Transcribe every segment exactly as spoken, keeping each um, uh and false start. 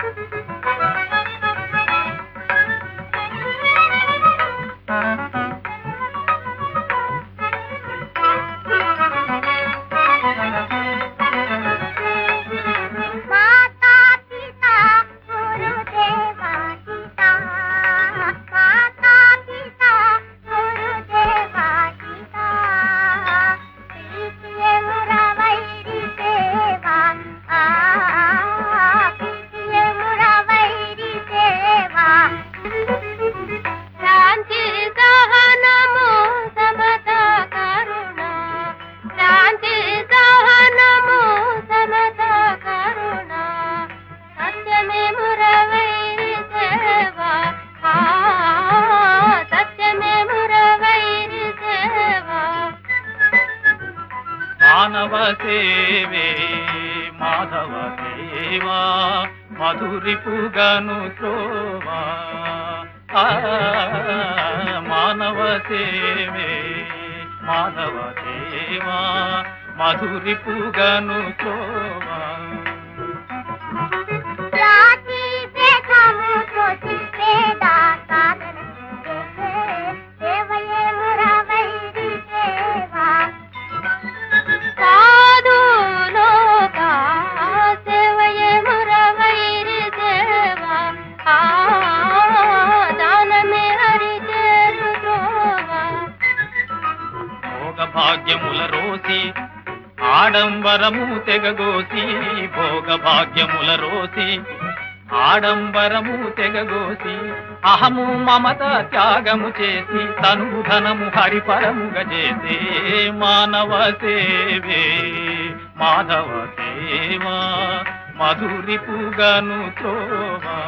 మానవ సేవే మాధవ సేవా మధురిపుగను త్రోవా మానవ సేవే మాధవ సేవా మధురిపుగను త్రోవా భాగ్యముల రోసి ఆడంబరము తెగగోసి భోగ భాగ్యముల రోసి ఆడంబరము తెగగోసి అహము మమత త్యాగము చేసి తనువు ధనము హరిపరముగా చేసే మానవ సేవే మాధవ సేవా మధురిపుగను త్రోవా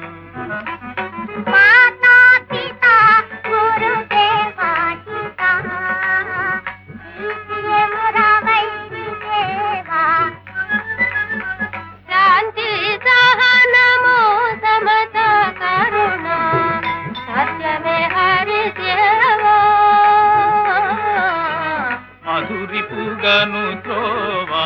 మధురిపుగను త్రోవా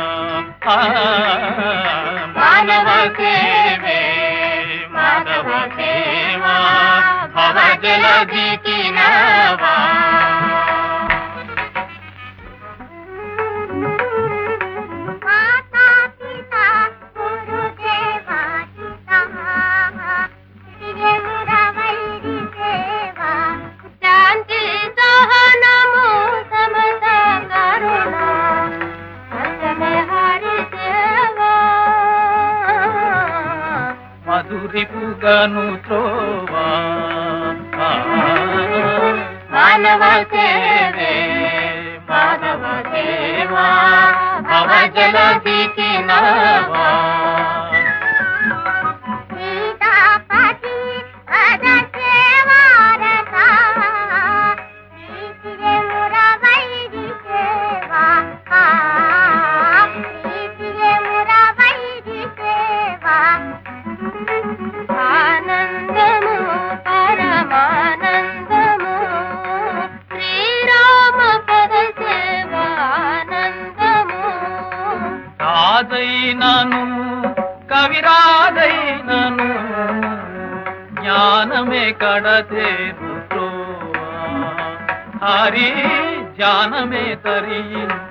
మానవ సేవే మాధవ సేవా భవ జలధికి నావా మధురిపుగను త్రోవా మానవ సేవే మాధవ సేవా భవ జలధికి నావా రాజైనను కవిరాజైనను జ్ఞానమే కడతేరు త్రోవా హరి జ్ఞానమే తరియించు